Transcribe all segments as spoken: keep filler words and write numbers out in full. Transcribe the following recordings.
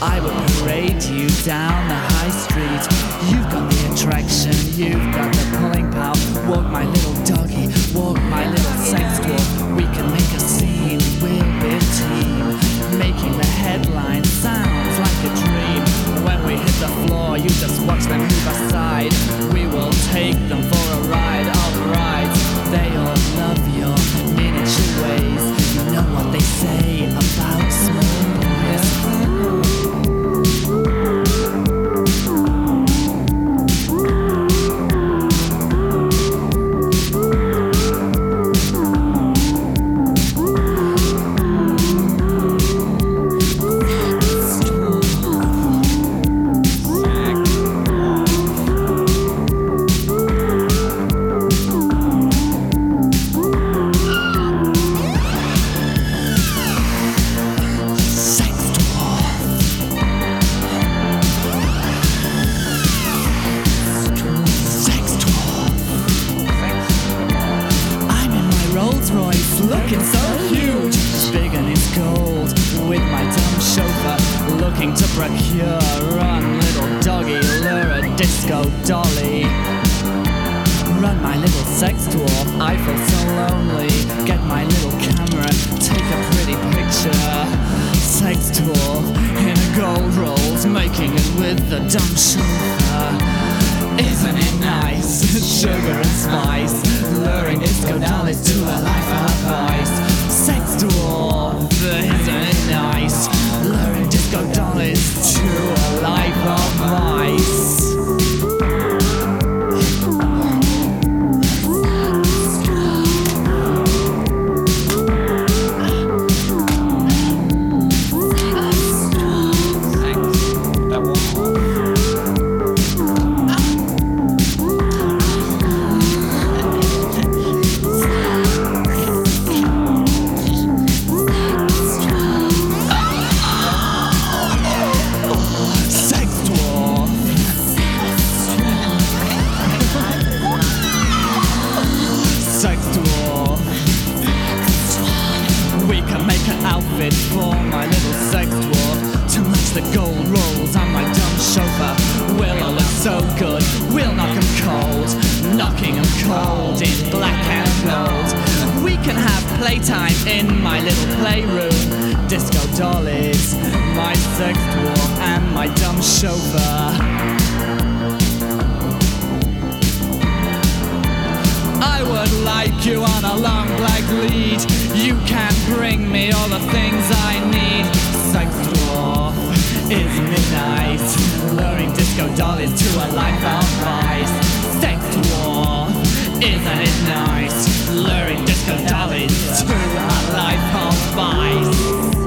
I would parade you down the high street. You've got the attraction, you've got the pulling power. Walk my little doggy, walk my little sex dwarf. We can make a scene, we'll be a team, making the headline sounds like a dream. When we hit the floor, you just watch them move aside. We will take them for a ride, alright. They all love your miniature ways. You know what they say about small boys. Looking so huge, big and it's gold, with my dumb chauffeur looking to procure. Run, little doggy, lure a disco dolly. Run, my little sex dwarf, I feel so lonely. Get my little camera, take a pretty picture. Sex dwarf in a gold rolls, making it with the dumb chauffeur. Isn't it nice? Sugar and spice, luring disco dollies to a life of vice. Sex dwarf, isn't it nice? Luring disco dollies to a life of vice. We can make an outfit for my little sex dwarf to match the gold rolls on my dumb chauffeur. We'll all look so good, we'll knock him cold, knocking him cold in black and gold. We can have playtime in my little playroom. Disco dollies, my sex dwarf and my dumb chauffeur. I would like you on a long black lead. You can bring me all the things I need. Sex dwarf, isn't it nice? Luring disco dollies to a life of vice. Sex dwarf, isn't it nice? Luring disco dollies to a life of vice.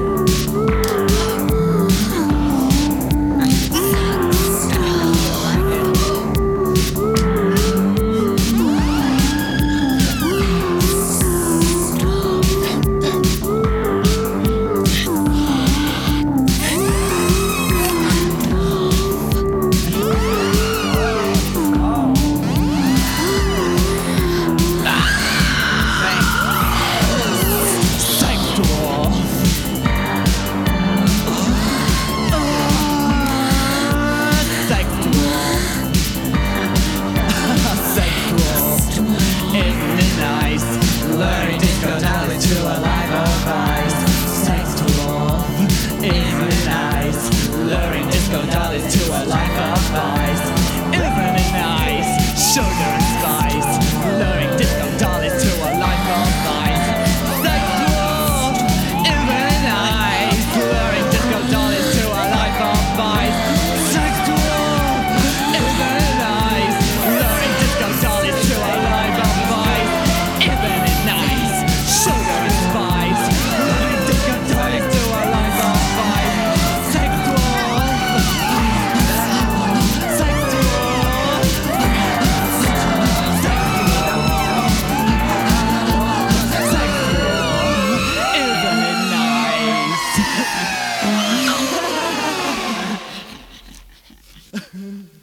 Luring disco dollies to a life of vice. Sex dwarf, isn't it nice? Luring disco dollies to a life of vice. Isn't it nice? Sugar and spice, luring disco dollies to a life of vice. Sex dwarf, isn't it nice? Luring disco dollies to a life of vice. Sex dwarf, isn't it nice? Luring disco dollies to a life of vice. Isn't it nice? Sugar and spice, luring disco dollies to a life of vice. Sex dwarf, sex dwarf, sex dwarf, sex dwarf. Isn't it nice?